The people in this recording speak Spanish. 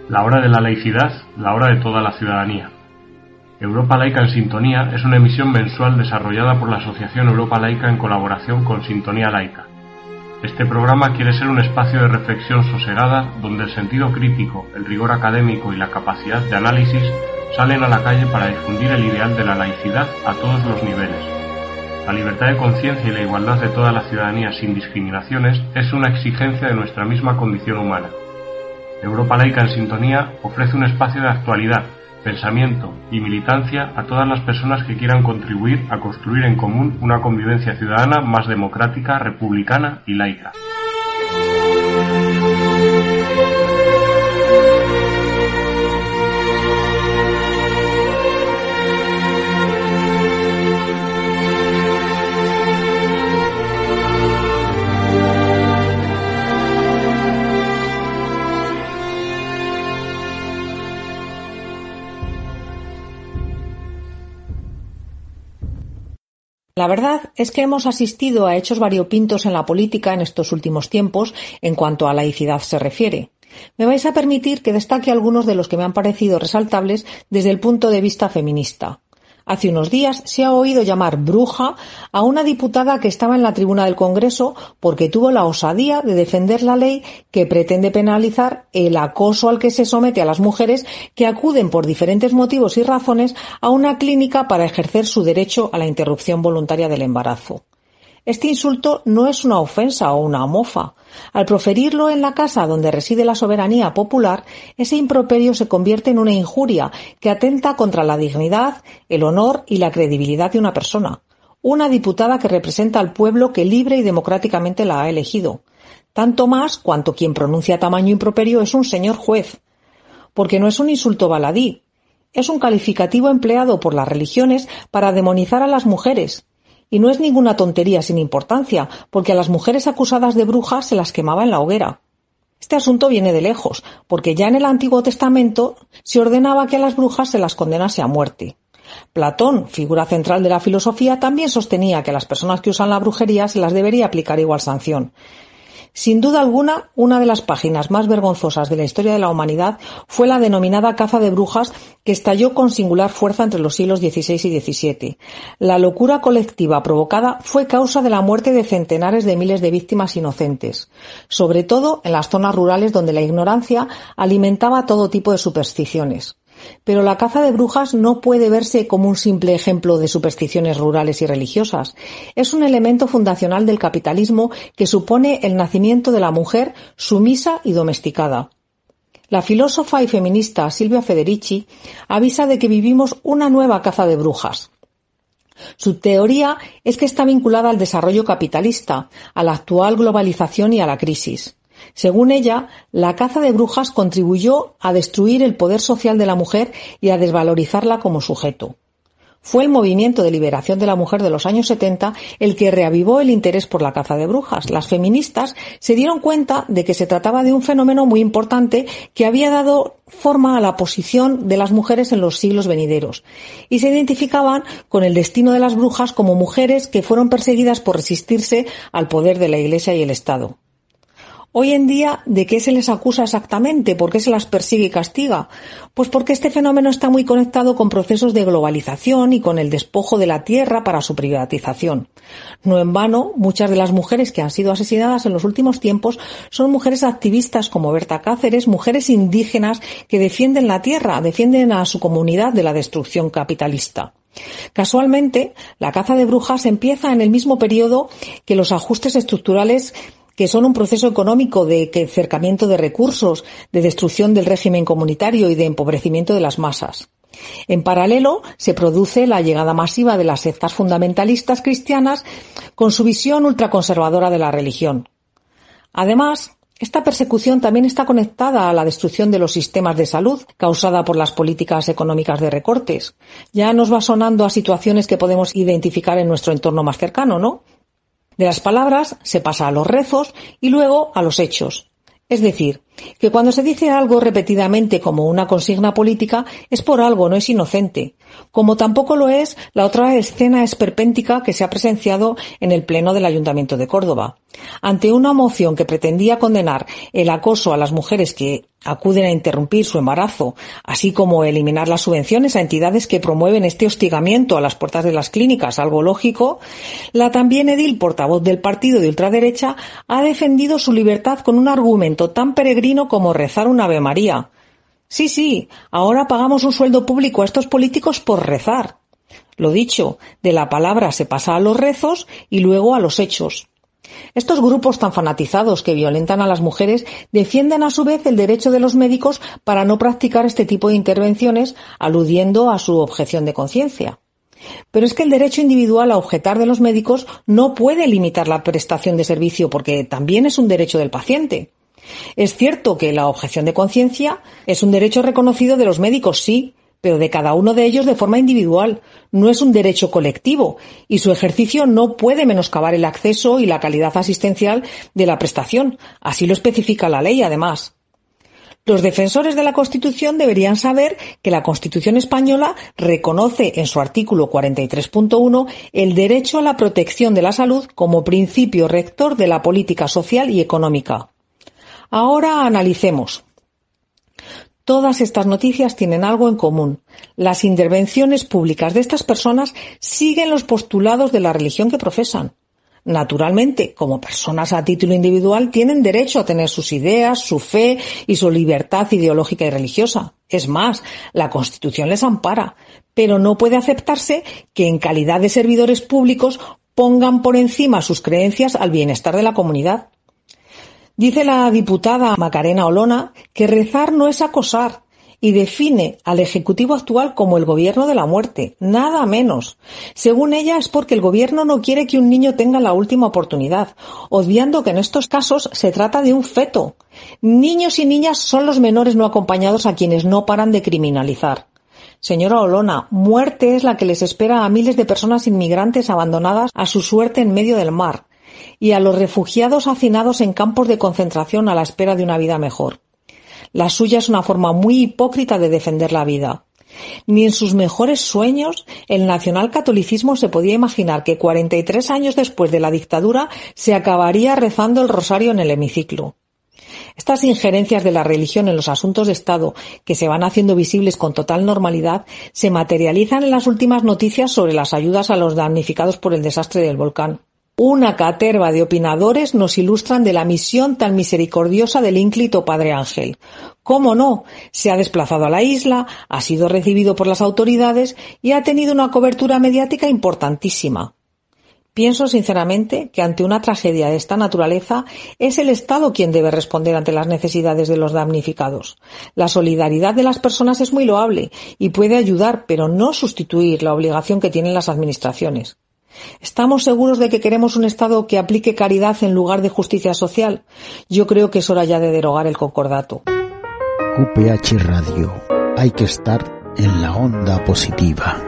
La hora de la laicidad, la hora de toda la ciudadanía. Europa Laica en Sintonía es una emisión mensual desarrollada por la Asociación Europa Laica en colaboración con Sintonía Laica. Este programa quiere ser un espacio de reflexión sosegada donde el sentido crítico, el rigor académico y la capacidad de análisis salen a la calle para difundir el ideal de la laicidad a todos los niveles. La libertad de conciencia y la igualdad de toda la ciudadanía sin discriminaciones es una exigencia de nuestra misma condición humana. Europa Laica en Sintonía ofrece un espacio de actualidad, pensamiento y militancia a todas las personas que quieran contribuir a construir en común una convivencia ciudadana más democrática, republicana y laica. La verdad es que hemos asistido a hechos variopintos en la política en estos últimos tiempos en cuanto a laicidad se refiere. Me vais a permitir que destaque algunos de los que me han parecido resaltables desde el punto de vista feminista. Hace unos días se ha oído llamar bruja a una diputada que estaba en la tribuna del Congreso porque tuvo la osadía de defender la ley que pretende penalizar el acoso al que se somete a las mujeres que acuden por diferentes motivos y razones a una clínica para ejercer su derecho a la interrupción voluntaria del embarazo. Este insulto no es una ofensa o una mofa. Al proferirlo en la casa donde reside la soberanía popular, ese improperio se convierte en una injuria que atenta contra la dignidad, el honor y la credibilidad de una persona. Una diputada que representa al pueblo que libre y democráticamente la ha elegido. Tanto más cuanto quien pronuncia tamaño improperio es un señor juez. Porque no es un insulto baladí. Es un calificativo empleado por las religiones para demonizar a las mujeres. Y no es ninguna tontería sin importancia, porque a las mujeres acusadas de brujas se las quemaba en la hoguera. Este asunto viene de lejos, porque ya en el Antiguo Testamento se ordenaba que a las brujas se las condenase a muerte. Platón, figura central de la filosofía, también sostenía que a las personas que usan la brujería se las debería aplicar igual sanción. Sin duda alguna, una de las páginas más vergonzosas de la historia de la humanidad fue la denominada caza de brujas que estalló con singular fuerza entre los siglos XVI y XVII. La locura colectiva provocada fue causa de la muerte de centenares de miles de víctimas inocentes, sobre todo en las zonas rurales donde la ignorancia alimentaba todo tipo de supersticiones. Pero la caza de brujas no puede verse como un simple ejemplo de supersticiones rurales y religiosas. Es un elemento fundacional del capitalismo que supone el nacimiento de la mujer sumisa y domesticada. La filósofa y feminista Silvia Federici avisa de que vivimos una nueva caza de brujas. Su teoría es que está vinculada al desarrollo capitalista, a la actual globalización y a la crisis. Según ella, la caza de brujas contribuyó a destruir el poder social de la mujer y a desvalorizarla como sujeto. Fue el movimiento de liberación de la mujer de los años 70 el que reavivó el interés por la caza de brujas. Las feministas se dieron cuenta de que se trataba de un fenómeno muy importante que había dado forma a la posición de las mujeres en los siglos venideros y se identificaban con el destino de las brujas como mujeres que fueron perseguidas por resistirse al poder de la Iglesia y el Estado. Hoy en día, ¿de qué se les acusa exactamente? ¿Por qué se las persigue y castiga? Pues porque este fenómeno está muy conectado con procesos de globalización y con el despojo de la tierra para su privatización. No en vano, muchas de las mujeres que han sido asesinadas en los últimos tiempos son mujeres activistas como Berta Cáceres, mujeres indígenas que defienden la tierra, defienden a su comunidad de la destrucción capitalista. Casualmente, la caza de brujas empieza en el mismo periodo que los ajustes estructurales que son un proceso económico de cercamiento de recursos, de destrucción del régimen comunitario y de empobrecimiento de las masas. En paralelo, se produce la llegada masiva de las sectas fundamentalistas cristianas con su visión ultraconservadora de la religión. Además, esta persecución también está conectada a la destrucción de los sistemas de salud causada por las políticas económicas de recortes. Ya nos va sonando a situaciones que podemos identificar en nuestro entorno más cercano, ¿no? De las palabras se pasa a los rezos y luego a los hechos. Es decir, Que cuando se dice algo repetidamente como una consigna política es por algo, no es inocente. Como tampoco lo es la otra escena esperpéntica que se ha presenciado en el Pleno del Ayuntamiento de Córdoba. Ante una moción que pretendía condenar el acoso a las mujeres que acuden a interrumpir su embarazo, así como eliminar las subvenciones a entidades que promueven este hostigamiento a las puertas de las clínicas, algo lógico, la también edil portavoz del partido de ultraderecha ha defendido su libertad con un argumento tan peregrino como rezar un Ave María. Sí, ahora pagamos un sueldo público a estos políticos por rezar. Lo dicho, de la palabra se pasa a los rezos y luego a los hechos. Estos grupos tan fanatizados que violentan a las mujeres defienden a su vez el derecho de los médicos para no practicar este tipo de intervenciones, aludiendo a su objeción de conciencia. Pero es que el derecho individual a objetar de los médicos no puede limitar la prestación de servicio porque también es un derecho del paciente. Es cierto que la objeción de conciencia es un derecho reconocido de los médicos, sí, pero de cada uno de ellos de forma individual. No es un derecho colectivo y su ejercicio no puede menoscabar el acceso y la calidad asistencial de la prestación. Así lo especifica la ley, además. Los defensores de la Constitución deberían saber que la Constitución española reconoce en su artículo 43.1 el derecho a la protección de la salud como principio rector de la política social y económica. Ahora analicemos. Todas estas noticias tienen algo en común. Las intervenciones públicas de estas personas siguen los postulados de la religión que profesan. Naturalmente, como personas a título individual, tienen derecho a tener sus ideas, su fe y su libertad ideológica y religiosa. Es más, la Constitución les ampara, pero no puede aceptarse que en calidad de servidores públicos pongan por encima sus creencias al bienestar de la comunidad. Dice la diputada Macarena Olona que rezar no es acosar y define al Ejecutivo actual como el gobierno de la muerte, nada menos. Según ella es porque el gobierno no quiere que un niño tenga la última oportunidad, obviando que en estos casos se trata de un feto. Niños y niñas son los menores no acompañados a quienes no paran de criminalizar. Señora Olona, muerte es la que les espera a miles de personas inmigrantes abandonadas a su suerte en medio del mar y a los refugiados hacinados en campos de concentración a la espera de una vida mejor. La suya es una forma muy hipócrita de defender la vida. Ni en sus mejores sueños el nacionalcatolicismo se podía imaginar que 43 años después de la dictadura se acabaría rezando el rosario en el hemiciclo. Estas injerencias de la religión en los asuntos de Estado, que se van haciendo visibles con total normalidad, se materializan en las últimas noticias sobre las ayudas a los damnificados por el desastre del volcán. Una caterva de opinadores nos ilustran de la misión tan misericordiosa del ínclito Padre Ángel. ¿Cómo no? Se ha desplazado a la isla, ha sido recibido por las autoridades y ha tenido una cobertura mediática importantísima. Pienso sinceramente que ante una tragedia de esta naturaleza es el Estado quien debe responder ante las necesidades de los damnificados. La solidaridad de las personas es muy loable y puede ayudar, pero no sustituir la obligación que tienen las administraciones. ¿Estamos seguros de que queremos un Estado que aplique caridad en lugar de justicia social? Yo creo que es hora ya de derogar el concordato. UPH Radio. Hay que estar en la onda positiva.